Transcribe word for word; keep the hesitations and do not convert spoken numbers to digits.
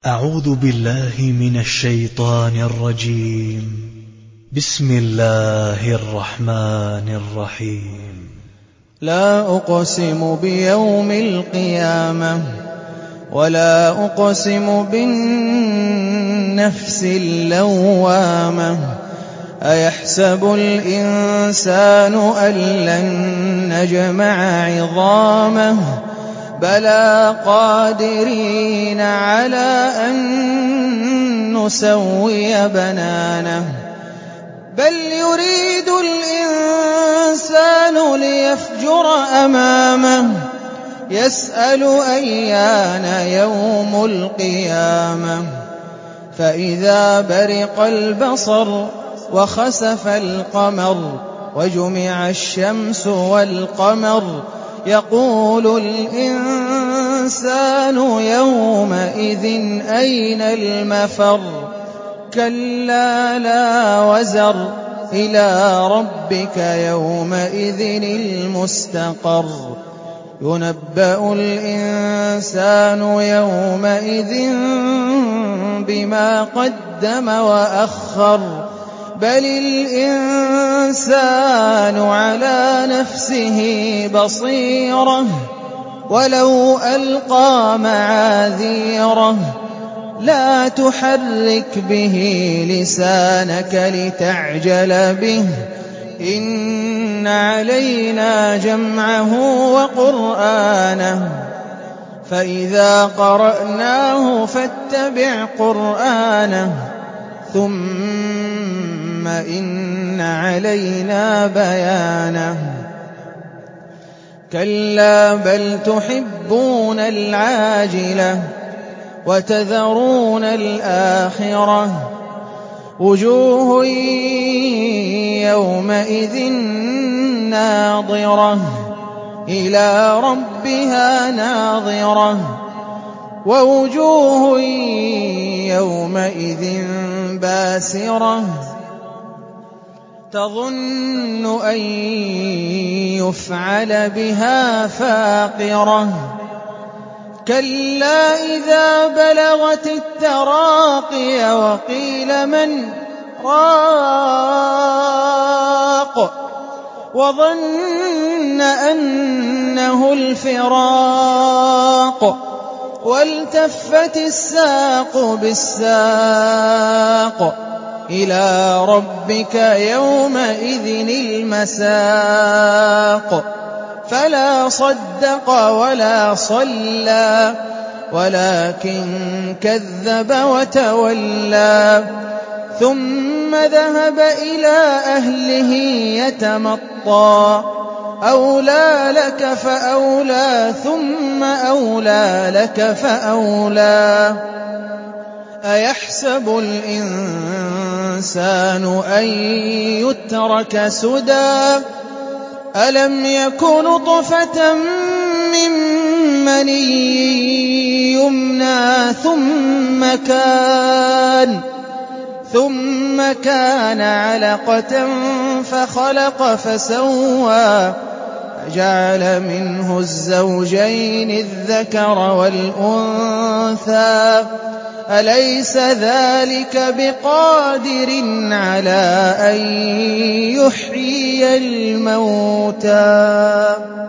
أعوذ بالله من الشيطان الرجيم. بسم الله الرحمن الرحيم. لا أقسم بيوم القيامة ولا أقسم بالنفس اللوامة أيحسب الإنسان أن لن نجمع عظامه بلى قادرين على أن نسوي بنانه بل يريد الإنسان ليفجر أمامه يسأل أيان يوم القيامة فإذا برق البصر وخسف القمر وجمع الشمس والقمر يقول الإنسان يومئذ أين المفر كلا لا وزر إلى ربك يومئذ المستقر ينبأ الإنسان يومئذ بما قدم وأخر بل الإنسان على نفسه بصيرة ولو ألقى معاذيره لا تحرك به لسانك لتعجل به إن علينا جمعه وقرآنه فإذا قرأناه فاتبع قرآنه ثم إن علينا بيانه كلا بل تحبون العاجلة وتذرون الآخرة وجوه يومئذ ناظرة إلى ربها ناظرة ووجوه يومئذ باسرة تظن أن يفعل بها فاقرة كلا إذا بلغت التراقي وقيل من راق وظن أنه الفراق والتفت الساق بالساق إلى ربك يومئذ المساق فلا صدق ولا صلى ولكن كذب وتولى ثم ذهب إلى أهله يتمطى أولى لك فأولى ثم أولى لك فأولى أيحسب الإنسان أن يترك سدى ألم يك نطفة من مني يمنى ثم كان ثم كان علقة فخلق فسوى فجعل منه الزوجين الذكر والأنثى أليس ذلك بقادر على أن يحيي الموتى